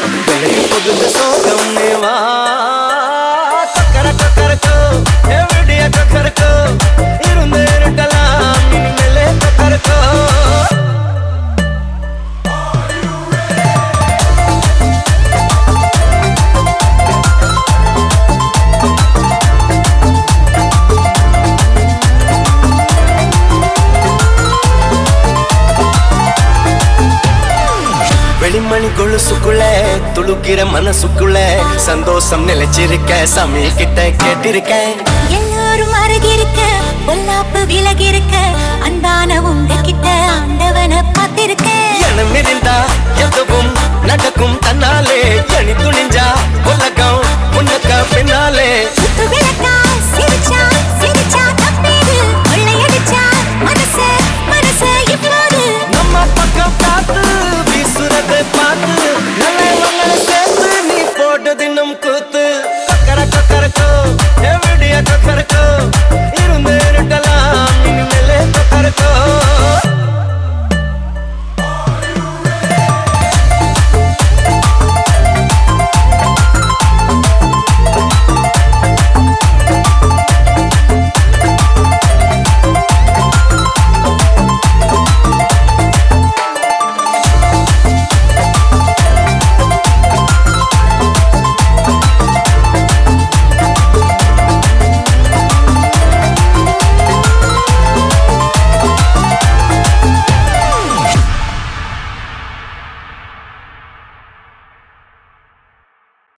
விலகி போகுது சோகம் வா கொக்கர கொக்கரக்கோ எவடிய கொக்கரக்கோ இருந்து இருக்கலாம் இனிமேலே கொக்கரக்கோ வெளிமணி கொலுசுக்குள்ள துளுக்கிற மனசுக்குள்ள சந்தோஷம் நிலைச்சிருக்க சாமி கிட்ட கேட்டிருக்கேன் எல்லாரும் அருகிருக்க பொல்லாப்பு விலகிருக்க அன்பான உங்ககிட்ட ஆண்டவனை பார்த்திருக்கேன் எனம் இருந்தா எதுவும் நடக்கும் தன்னாலே எணி துணிஞ்சா